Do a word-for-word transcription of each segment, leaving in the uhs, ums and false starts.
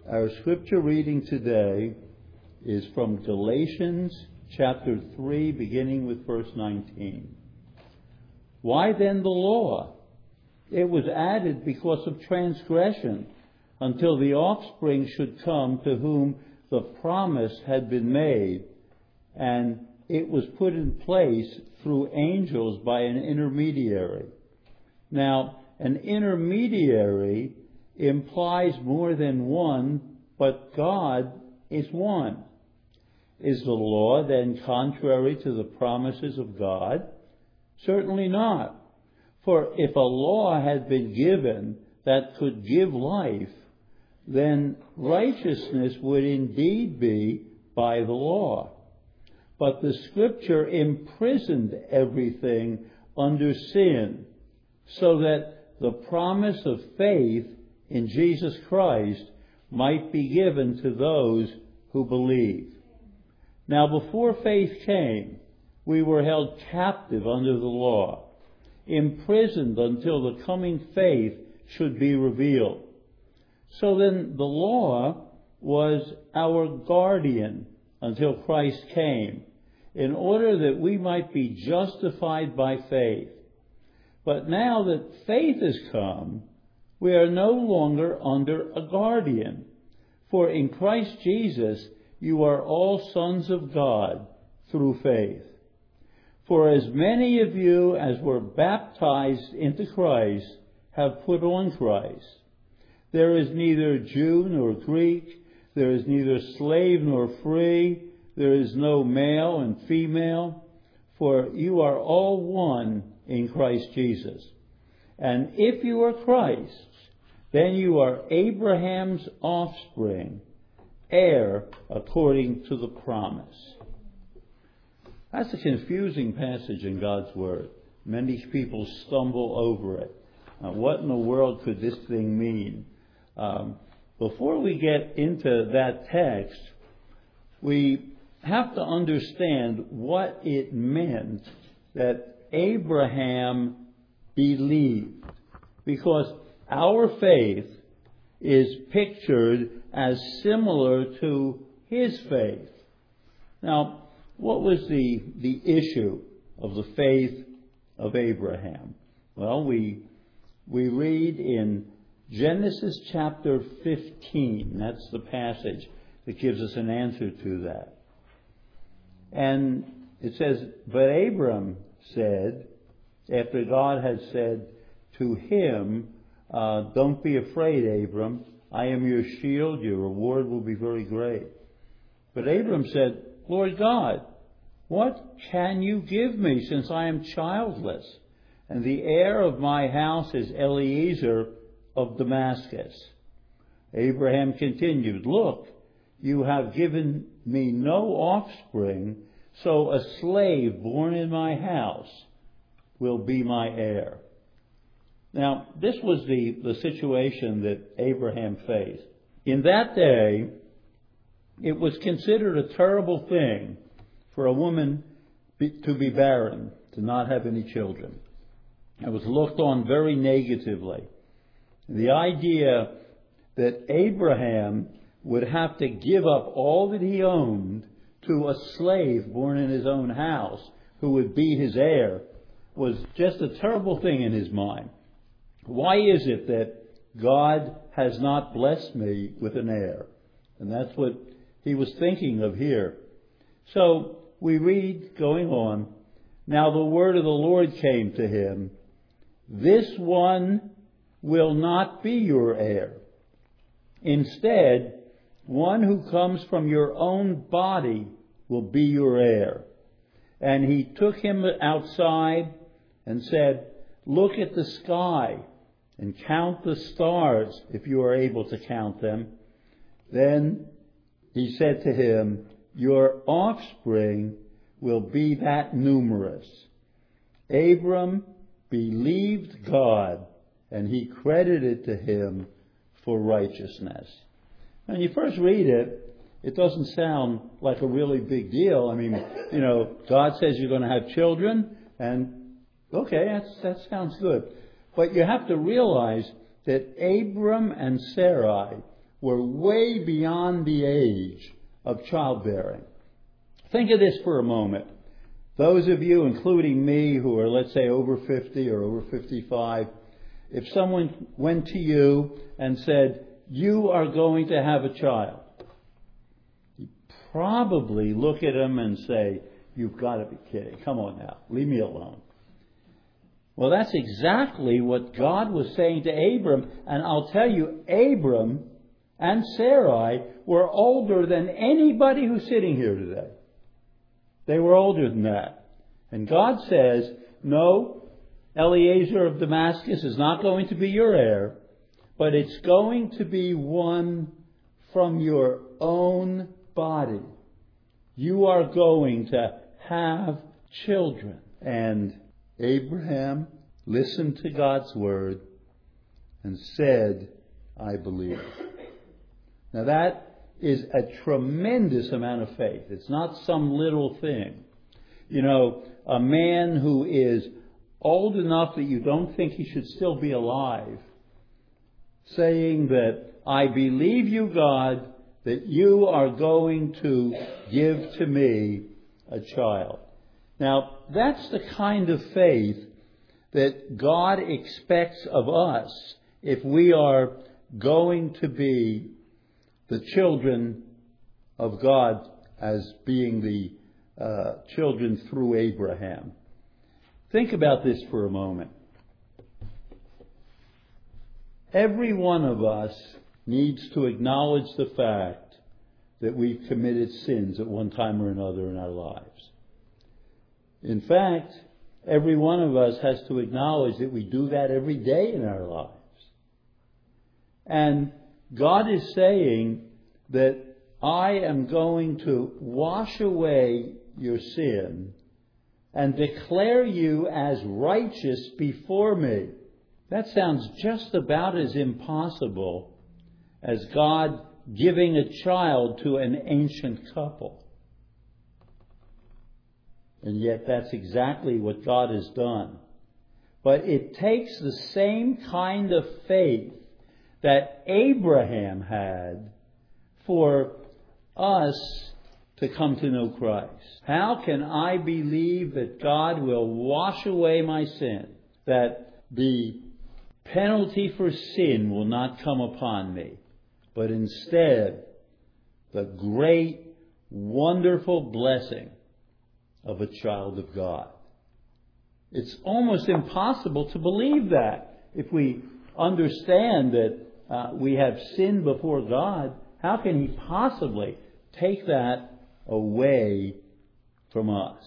Our scripture reading today is from Galatians chapter three, beginning with verse nineteen. Why then the law? It was added because of transgression, until the offspring should come to whom the promise had been made, and it was put in place through angels by an intermediary. Now, an intermediary implies more than one, but God is one. Is the law then contrary to the promises of God? Certainly not. For if a law had been given that could give life, then righteousness would indeed be by the law. But the Scripture imprisoned everything under sin, so that the promise of faith in Jesus Christ might be given to those who believe. Now, before faith came, we were held captive under the law, imprisoned until the coming faith should be revealed. So then the law was our guardian until Christ came, in order that we might be justified by faith. But now that faith has come, we are no longer under a guardian. For in Christ Jesus you are all sons of God through faith. For as many of you as were baptized into Christ have put on Christ. There is neither Jew nor Greek, there is neither slave nor free, there is no male and female, for you are all one in Christ Jesus. And if you are Christ's, then you are Abraham's offspring, heir according to the promise. That's a confusing passage in God's Word. Many people stumble over it. Now, what in the world could this thing mean? Um, before we get into that text, we have to understand what it meant that Abraham believed. Because our faith is pictured as similar to his faith. Now, what was the, the issue of the faith of Abraham? Well, we, we read in Genesis chapter fifteen. That's the passage that gives us an answer to that. And it says, but Abram said, after God had said to him, uh, don't be afraid, Abram. I am your shield. Your reward will be very great. But Abram said, Lord God, what can you give me since I am childless? And the heir of my house is Eliezer of Damascus. Abraham continued, look, you have given me no offspring, so a slave born in my house will be my heir. Now, this was the, the situation that Abraham faced. In that day, it was considered a terrible thing for a woman be, to be barren, to not have any children. It was looked on very negatively. The idea that Abraham would have to give up all that he owned to a slave born in his own house who would be his heir was just a terrible thing in his mind. Why is it that God has not blessed me with an heir? And that's what he was thinking of here. So we read, going on, now the word of the Lord came to him, this one will not be your heir. Instead, one who comes from your own body will be your heir. And he took him outside and said, look at the sky and count the stars if you are able to count them. Then he said to him, your offspring will be that numerous. Abram believed God, and he credited to him for righteousness. When you first read it, it doesn't sound like a really big deal. I mean, you know, God says you're going to have children, and okay, that's, that sounds good. But you have to realize that Abram and Sarai were way beyond the age of childbearing. Think of this for a moment. Those of you, including me, who are, let's say, over fifty or over fifty-five, if someone went to you and said, you are going to have a child, you'd probably look at them and say, you've got to be kidding. Come on now. Leave me alone. Well, that's exactly what God was saying to Abram. And I'll tell you, Abram and Sarai were older than anybody who's sitting here today. They were older than that. And God says, no, Eliezer of Damascus is not going to be your heir, but it's going to be one from your own body. You are going to have children. And Abraham listened to God's word and said, I believe. Now that is a tremendous amount of faith. It's not some little thing. You know, a man who is old enough that you don't think he should still be alive, saying that, I believe you, God, that you are going to give to me a child. Now, that's the kind of faith that God expects of us if we are going to be the children of God as being the uh, children through Abraham. Think about this for a moment. Every one of us needs to acknowledge the fact that we've committed sins at one time or another in our lives. In fact, every one of us has to acknowledge that we do that every day in our lives. And God is saying that I am going to wash away your sin and declare you as righteous before me. That sounds just about as impossible as God giving a child to an ancient couple. And yet that's exactly what God has done. But it takes the same kind of faith that Abraham had for us to come to know Christ. How can I believe that God will wash away my sin, that the penalty for sin will not come upon me, but instead the great, wonderful blessing of a child of God? It's almost impossible to believe that. If we understand that uh, we have sinned before God, how can He possibly take that away from us?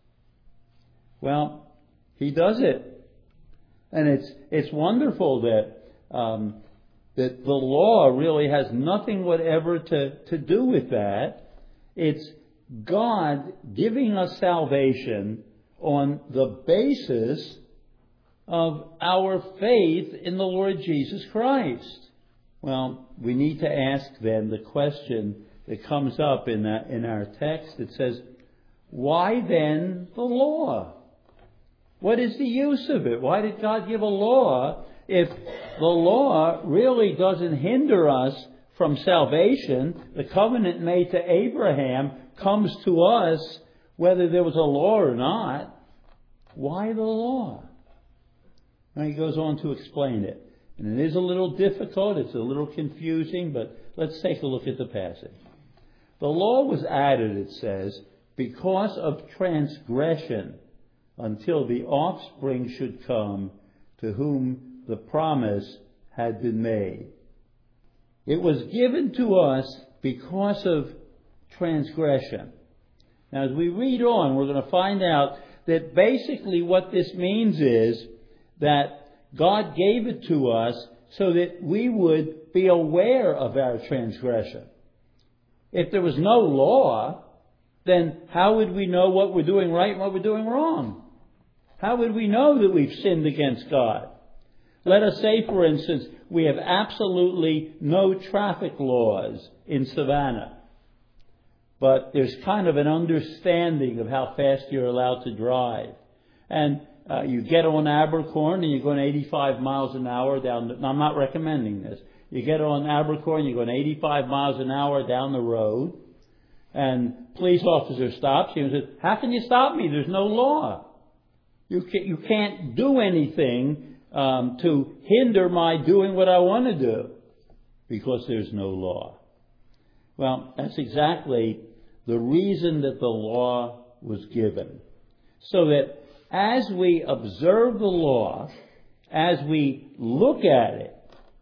Well, He does it. And it's it's wonderful that um, that the law really has nothing whatever to, to do with that. It's God giving us salvation on the basis of our faith in the Lord Jesus Christ. Well, we need to ask then the question that comes up in that, in our text. It says, why then the law? What is the use of it? Why did God give a law if the law really doesn't hinder us from salvation? The covenant made to Abraham comes to us whether there was a law or not. Why the law? Now he goes on to explain it. And it is a little difficult, it's a little confusing, but let's take a look at the passage. The law was added, it says, because of transgression, until the offspring should come to whom the promise had been made. It was given to us because of transgression. Now, as we read on, we're going to find out that basically what this means is that God gave it to us so that we would be aware of our transgression. If there was no law, then how would we know what we're doing right and what we're doing wrong? How would we know that we've sinned against God? Let us say, for instance, we have absolutely no traffic laws in Savannah. But there's kind of an understanding of how fast you're allowed to drive. And uh, you get on Abercorn and you're going eighty-five miles an hour down. The, I'm not recommending this. You get on Abercorn, and you're going eighty-five miles an hour down the road, and police officer stops you and says, "How can you stop me? There's no law. You can't, you can't do anything um, to hinder my doing what I want to do because there's no law." Well, that's exactly the reason that the law was given. So that as we observe the law, as we look at it,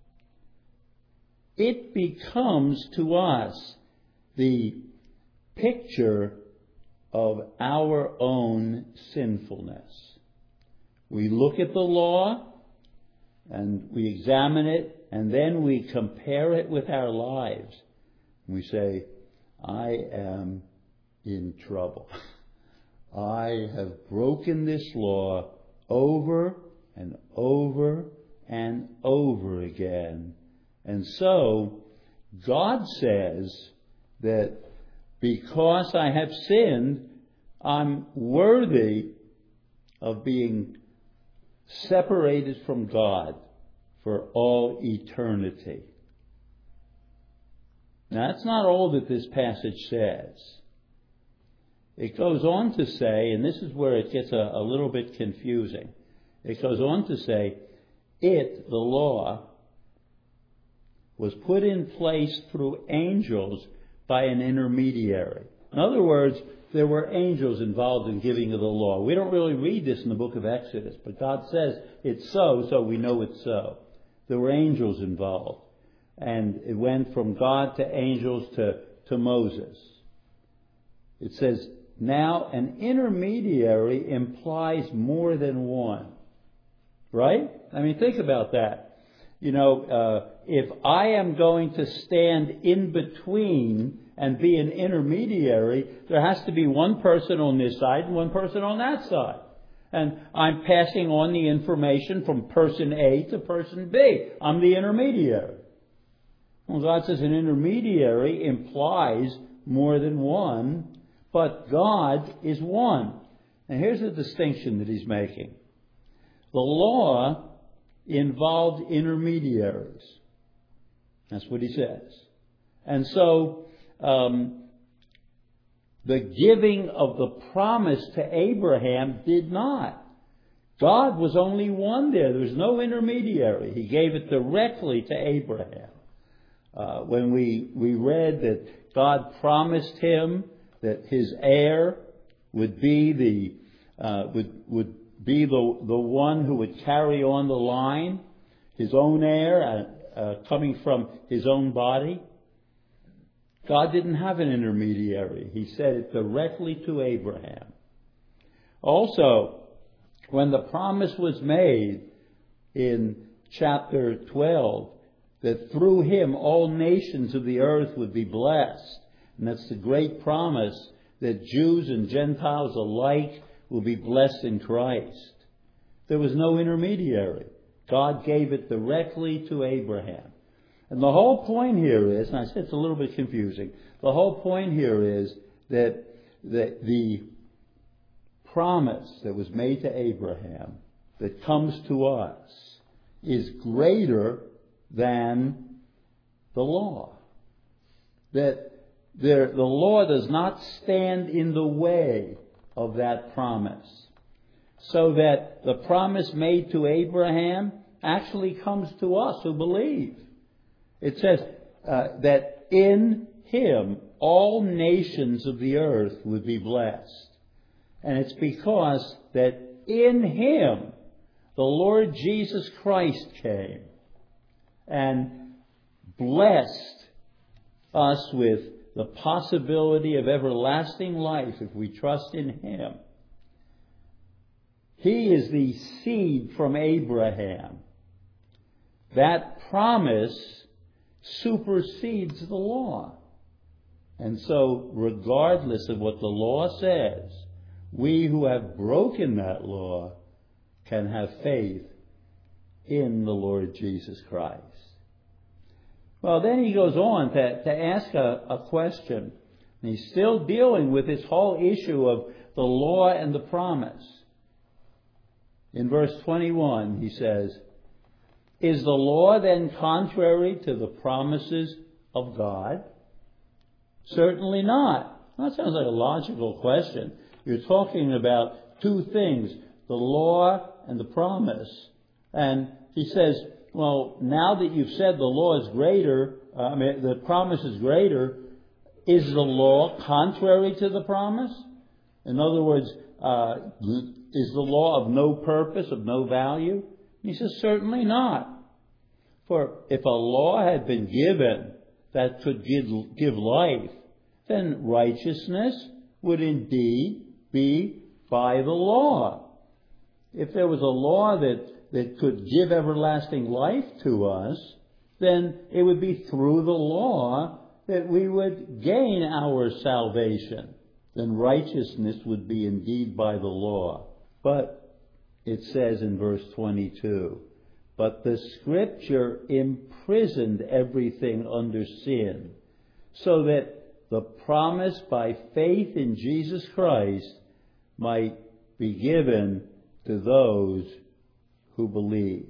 it becomes to us the picture of our own sinfulness. We look at the law and we examine it, and then we compare it with our lives. We say, I am in trouble. I have broken this law over and over and over again. And so, God says that because I have sinned, I'm worthy of being separated from God for all eternity. Now, that's not all that this passage says. It goes on to say, and this is where it gets a, a little bit confusing. It goes on to say, it, the law, was put in place through angels by an intermediary. In other words, there were angels involved in giving of the law. We don't really read this in the book of Exodus, but God says it's so, so we know it's so. There were angels involved. And it went from God to angels to, to Moses. It says, now an intermediary implies more than one. Right? I mean, think about that. You know, uh, if I am going to stand in between and be an intermediary, there has to be one person on this side and one person on that side. And I'm passing on the information from person A to person B. I'm the intermediary. Well, God says an intermediary implies more than one, but God is one. And here's the distinction that he's making. The law involved intermediaries. That's what he says. And so, um, the giving of the promise to Abraham did not. God was only one there. There was no intermediary. He gave it directly to Abraham. Uh, when we, we read that God promised him that his heir would be the uh, would would be the the one who would carry on the line, his own heir uh, uh, coming from his own body. God didn't have an intermediary. He said it directly to Abraham. Also, when the promise was made in chapter twelve, that through him all nations of the earth would be blessed. And that's the great promise that Jews and Gentiles alike will be blessed in Christ. There was no intermediary. God gave it directly to Abraham. And the whole point here is, and I said it's a little bit confusing, the whole point here is that the, the promise that was made to Abraham that comes to us is greater than the law. That there, the law does not stand in the way of that promise. So that the promise made to Abraham actually comes to us who believe. It says uh, that in him all nations of the earth would be blessed. And it's because that in him the Lord Jesus Christ came and blessed us with the possibility of everlasting life if we trust in him. He is the seed from Abraham. That promise supersedes the law. And so, regardless of what the law says, we who have broken that law can have faith in the Lord Jesus Christ. Well, then he goes on to, to ask a, a question. And he's still dealing with this whole issue of the law and the promise. In verse twenty-one, he says, Is the law then contrary to the promises of God? Certainly not. That sounds like a logical question. You're talking about two things, the law and the promise. And he says, well, now that you've said the law is greater, uh, I mean, the promise is greater, is the law contrary to the promise? In other words, uh, is the law of no purpose, of no value? He says, certainly not. For if a law had been given that could give, give life, then righteousness would indeed be by the law. If there was a law that, that could give everlasting life to us, then it would be through the law that we would gain our salvation. Then righteousness would be indeed by the law. But it says in verse twenty-two, but the Scripture imprisoned everything under sin, so that the promise by faith in Jesus Christ might be given to those who believe.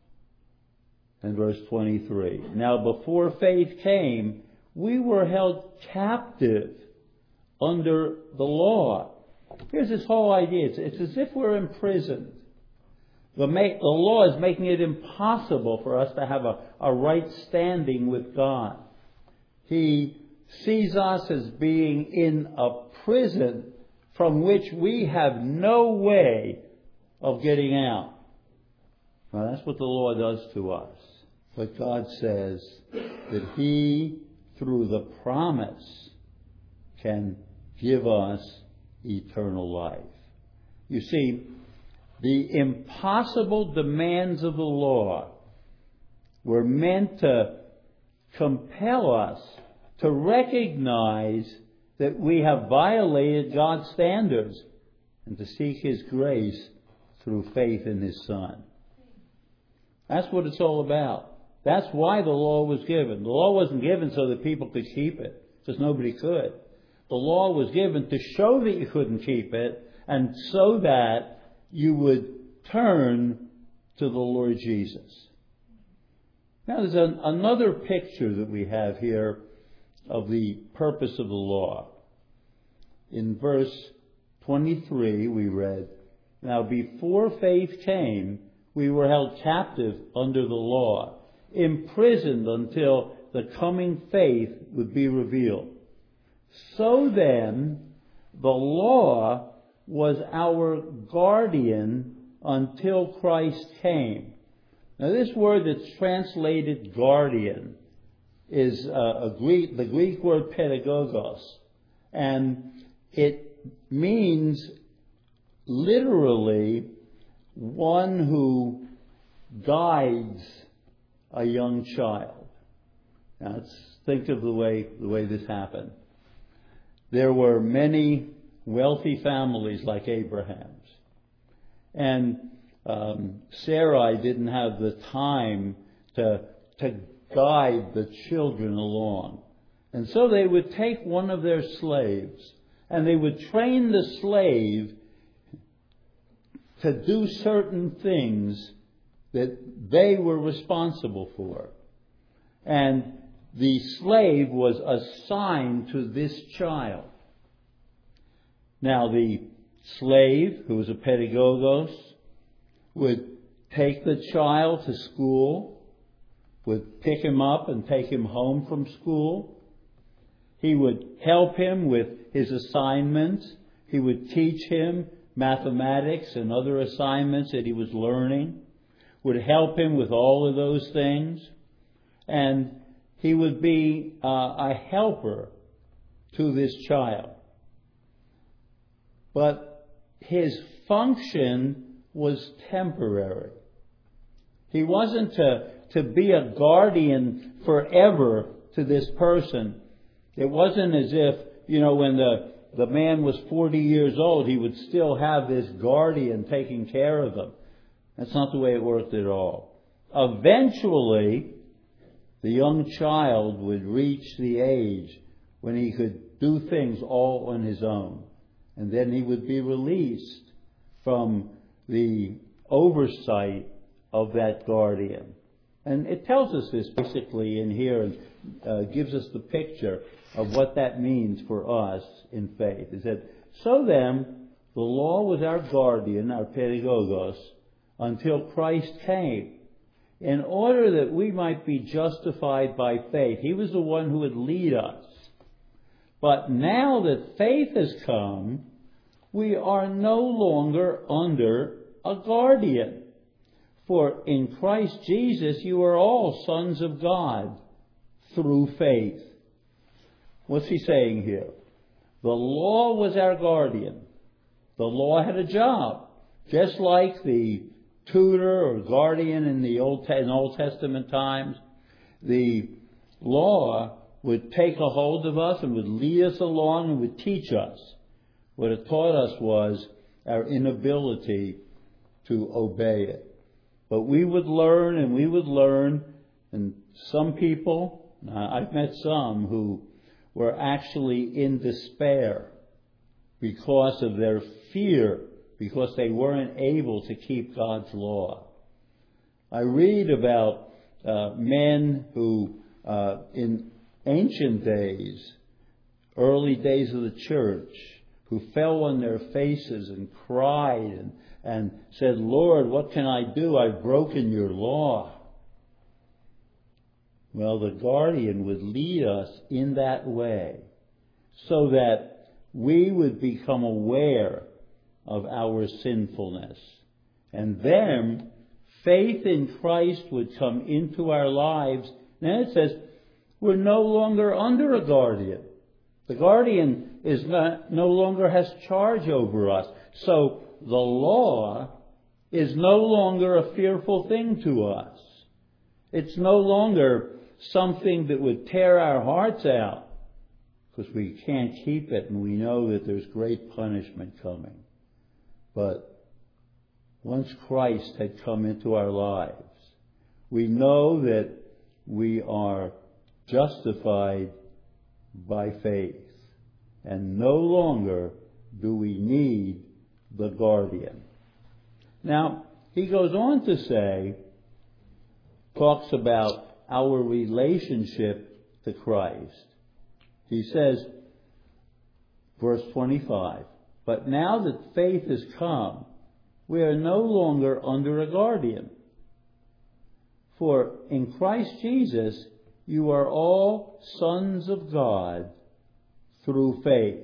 And verse twenty-three, now before faith came, we were held captive under the law. Here's this whole idea. It's, it's as if we're imprisoned. The, ma- the law is making it impossible for us to have a, a right standing with God. He sees us as being in a prison from which we have no way of getting out. Now, that's what the law does to us. But God says that He, through the promise, can give us eternal life. You see, the impossible demands of the law were meant to compel us to recognize that we have violated God's standards and to seek His grace through faith in His Son. That's what it's all about. That's why the law was given. The law wasn't given so that people could keep it, because nobody could. The law was given to show that you couldn't keep it, and so that you would turn to the Lord Jesus. Now there's an, another picture that we have here of the purpose of the law. In verse twenty-three we read, now before faith came, we were held captive under the law, imprisoned until the coming faith would be revealed. So then, the law was our guardian until Christ came. Now this word that's translated guardian is uh, a Greek, the Greek word pedagogos, and it means literally one who guides a young child. Now let's think of the way the way this happened. There were many wealthy families like Abraham's, and um, Sarai didn't have the time to to guide the children along, and so they would take one of their slaves and they would train the slave to do certain things that they were responsible for. And the slave was assigned to this child. Now the slave, who was a pedagogos, would take the child to school, would pick him up and take him home from school. He would help him with his assignments. He would teach him mathematics and other assignments that he was learning, would help him with all of those things, and he would be uh, a helper to this child. But his function was temporary. He wasn't to, to be a guardian forever to this person. It wasn't as if, you know, when the, the man was forty years old, he would still have this guardian taking care of him. That's not the way it worked at all. Eventually, the young child would reach the age when he could do things all on his own. And then he would be released from the oversight of that guardian. And it tells us this basically in here and uh, gives us the picture of what that means for us in faith. It said, so then, the law was our guardian, our pedagogos, until Christ came, in order that we might be justified by faith. He was the one who would lead us. But now that faith has come, we are no longer under a guardian. For in Christ Jesus you are all sons of God through faith. What's he saying here? The law was our guardian. The law had a job. Just like the tutor or guardian in the Old, in Old Testament times, the law would take a hold of us and would lead us along and would teach us. What it taught us was our inability to obey it. But we would learn and we would learn, and some people, uh, I've met some who were actually in despair because of their fear, because they weren't able to keep God's law. I read about uh, men who, uh, in ancient days, early days of the church, who fell on their faces and cried and, and said, Lord, what can I do? I've broken your law. Well, the guardian would lead us in that way so that we would become aware of our sinfulness. And then faith in Christ would come into our lives. Then it says, we're no longer under a guardian. The guardian is not, no longer has charge over us. So the law is no longer a fearful thing to us. It's no longer something that would tear our hearts out because we can't keep it and we know that there's great punishment coming. But once Christ had come into our lives, we know that we are justified by faith. And no longer do we need the guardian. Now, he goes on to say, talks about our relationship to Christ. He says, verse twenty-five, but now that faith has come, we are no longer under a guardian. For in Christ Jesus, you are all sons of God through faith.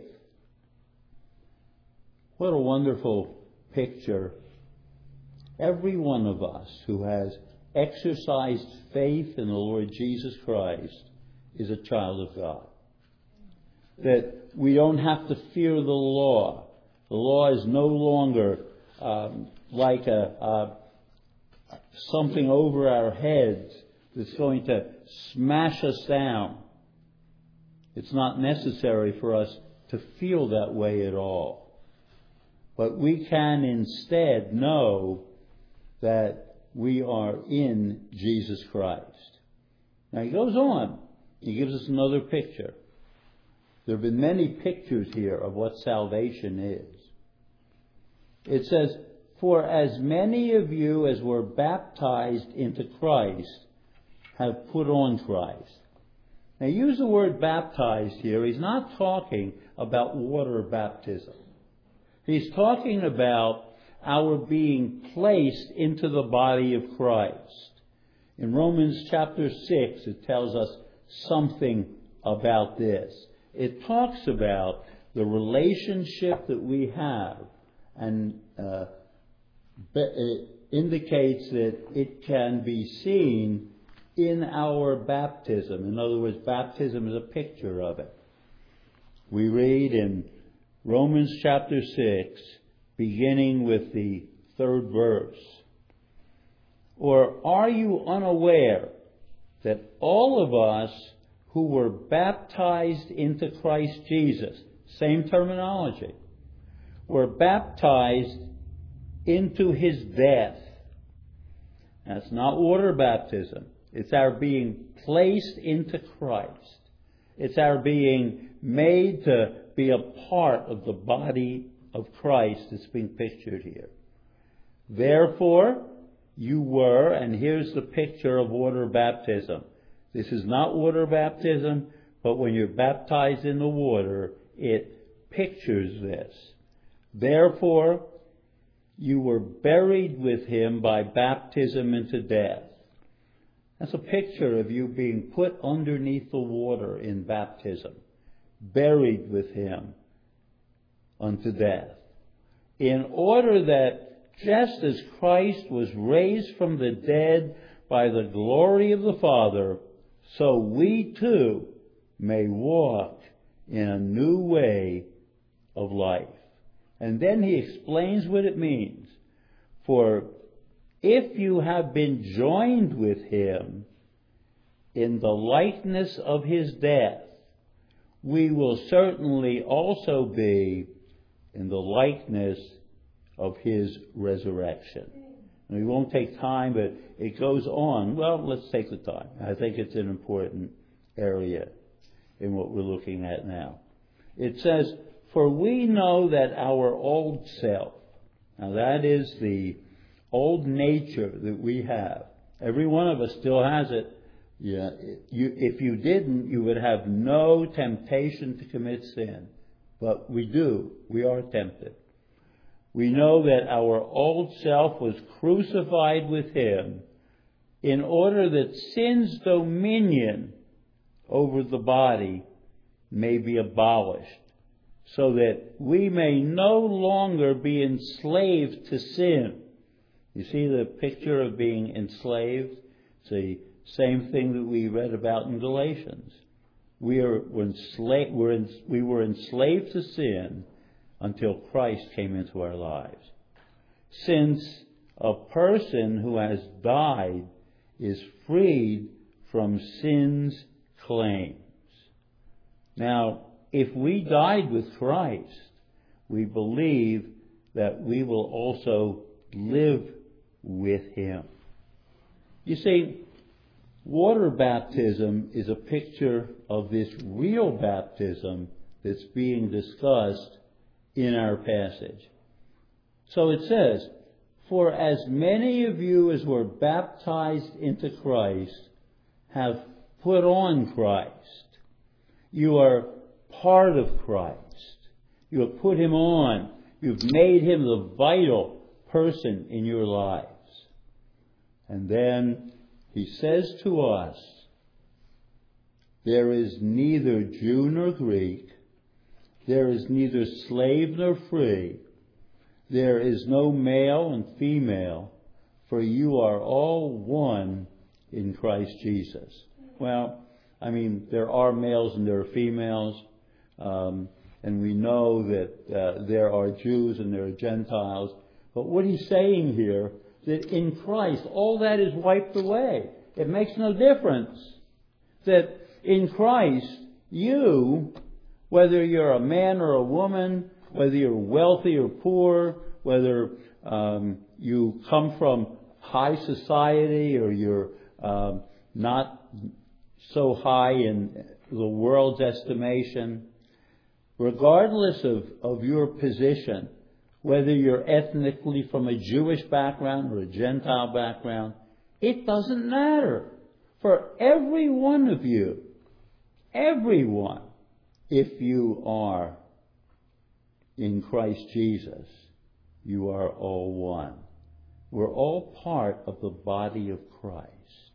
What a wonderful picture. Every one of us who has exercised faith in the Lord Jesus Christ is a child of God. That we don't have to fear the law. The law is no longer um, like a, a something over our heads that's going to smash us down. It's not necessary for us to feel that way at all. But we can instead know that we are in Jesus Christ. Now he goes on. He gives us another picture. There have been many pictures here of what salvation is. It says, for as many of you as were baptized into Christ have put on Christ. Now use the word baptized here. He's not talking about water baptism. He's talking about our being placed into the body of Christ. In Romans chapter six, it tells us something about this. It talks about the relationship that we have, and uh, it indicates that it can be seen in our baptism. In other words, baptism is a picture of it. We read in Romans chapter six, beginning with the third verse. Or are you unaware that all of us who were baptized into Christ Jesus, same terminology, were baptized into his death? That's not water baptism. It's our being placed into Christ. It's our being made to be a part of the body of Christ that's being pictured here. Therefore, you were, and here's the picture of water baptism. This is not water baptism, but when you're baptized in the water, it pictures this. Therefore, you were buried with him by baptism into death. That's a picture of you being put underneath the water in baptism, buried with him unto death, in order that just as Christ was raised from the dead by the glory of the Father, so we too may walk in a new way of life. And then he explains what it means. For if you have been joined with him in the likeness of his death, we will certainly also be in the likeness of his resurrection. And we won't take time, but it goes on. Well, let's take the time. I think it's an important area in what we're looking at now. It says, for we know that our old self, now that is the old nature that we have. Every one of us still has it. Yeah, you, if you didn't, you would have no temptation to commit sin. But we do. We are tempted. We know that our old self was crucified with him in order that sin's dominion over the body may be abolished, so that we may no longer be enslaved to sin. You see the picture of being enslaved? It's the same thing that we read about in Galatians. We are we're enslaved, we're in, we were enslaved to sin until Christ came into our lives. Since a person who has died is freed from sin's claims. Now, if we died with Christ, we believe that we will also live with him. You see, water baptism is a picture of this real baptism that's being discussed in our passage. So it says, for as many of you as were baptized into Christ have put on Christ. You are part of Christ. You have put him on. You've made him the vital person in your lives. And then he says to us, there is neither Jew nor Greek, there is neither slave nor free, there is no male and female, for you are all one in Christ Jesus. Well, I mean, there are males and there are females, um, and we know that uh, there are Jews and there are Gentiles. But what he's saying here, that in Christ, all that is wiped away. It makes no difference. That in Christ, you, whether you're a man or a woman, whether you're wealthy or poor, whether um, you come from high society or you're um, not so high in the world's estimation, regardless of, of your position, whether you're ethnically from a Jewish background or a Gentile background, it doesn't matter. For every one of you, everyone, if you are in Christ Jesus, you are all one. We're all part of the body of Christ.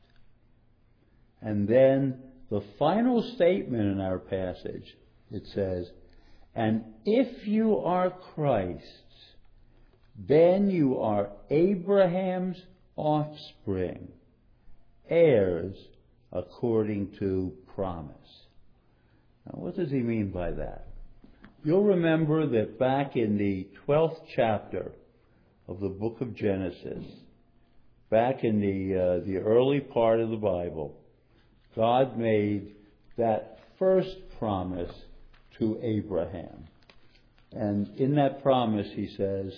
And then the final statement in our passage, it says, and if you are Christ's, then you are Abraham's offspring, heirs according to promise. Now, what does he mean by that? You'll remember that back in the twelfth chapter of the book of Genesis, back in the uh, the early part of the Bible, God made that first promise to Abraham. And in that promise he says,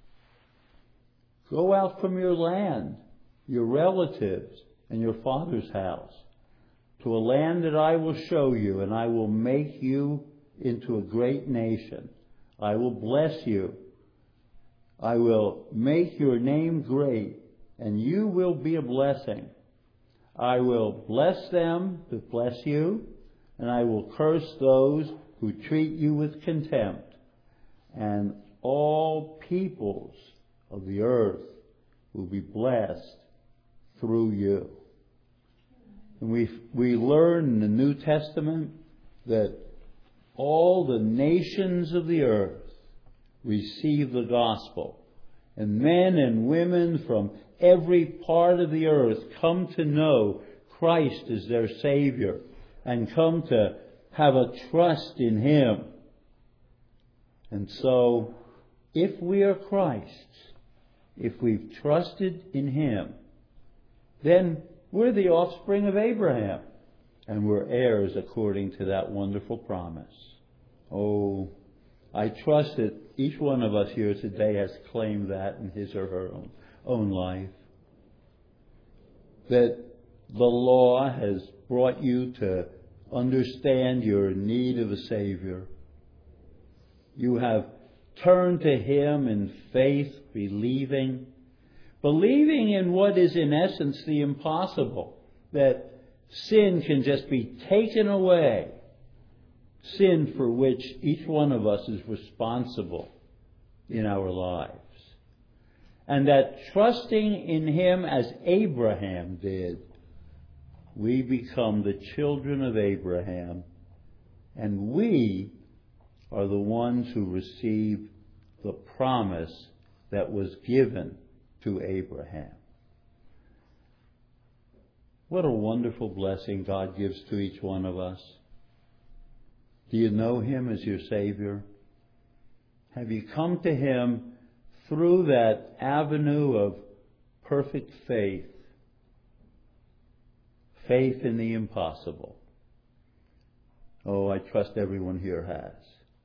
go out from your land, your relatives, and your father's house, to a land that I will show you, and I will make you into a great nation. I will bless you. I will make your name great, and you will be a blessing. I will bless them that bless you, and I will curse those who treat you with contempt. And all peoples of the earth will be blessed through you. And we we learn in the New Testament that all the nations of the earth receive the gospel. And men and women from every part of the earth come to know Christ as their Savior and come to have a trust in Him. And so, if we are Christ's, if we've trusted in Him, then we're the offspring of Abraham, and we're heirs according to that wonderful promise. Oh, I trust that each one of us here today has claimed that in his or her own, own life. That the law has brought you to understand your need of a Savior. You have turned to Him in faith, believing, believing in what is in essence the impossible, that sin can just be taken away, sin for which each one of us is responsible in our lives. And that trusting in Him as Abraham did, we become the children of Abraham, and we are the ones who receive the promise that was given to Abraham. What a wonderful blessing God gives to each one of us. Do you know Him as your Savior? Have you come to Him through that avenue of perfect faith? Faith in the impossible. Oh, I trust everyone here has.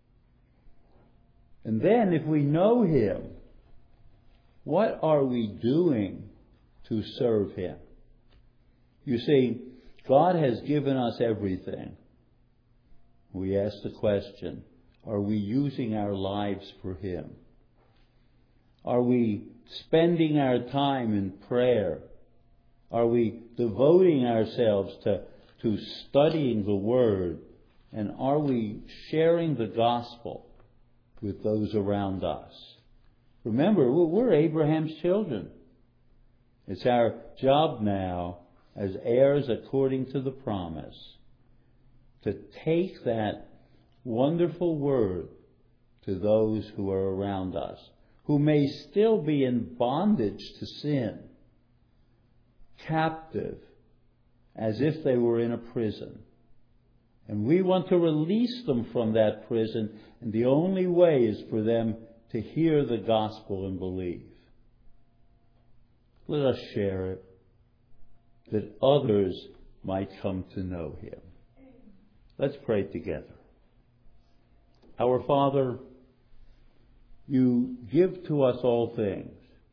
And then, if we know Him, what are we doing to serve Him? You see, God has given us everything. We ask the question, are we using our lives for Him? Are we spending our time in prayer? Are we devoting ourselves to, to studying the Word? And are we sharing the gospel with those around us? Remember, we're Abraham's children. It's our job now as heirs according to the promise to take that wonderful word to those who are around us, who may still be in bondage to sin, captive, as if they were in a prison. And we want to release them from that prison, and the only way is for them to hear the gospel and believe. Let us share it, that others might come to know Him. Let's pray together. Our Father, You give to us all things.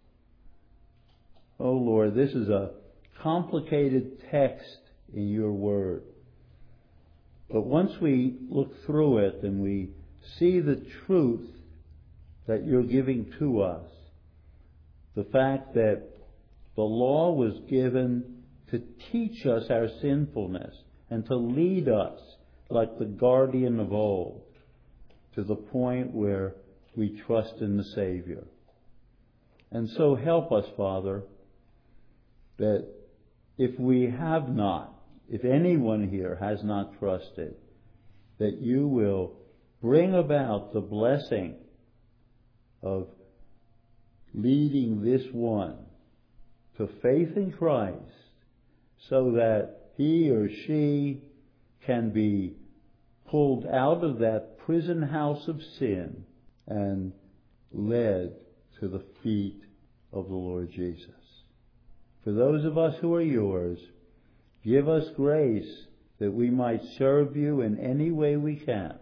Oh Lord, this is a complicated text in Your Word. But once we look through it and we see the truth that You're giving to us, the fact that the law was given to teach us our sinfulness and to lead us like the guardian of old to the point where we trust in the Savior. And so help us, Father, that if we have not, if anyone here has not trusted, that You will bring about the blessing of leading this one to faith in Christ so that he or she can be pulled out of that prison house of sin and led to the feet of the Lord Jesus. For those of us who are Yours, give us grace that we might serve You in any way we can.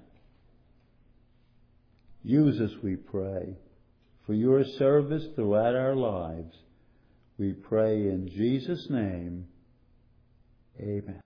Use us, we pray, for Your service throughout our lives. We pray in Jesus' name. Amen.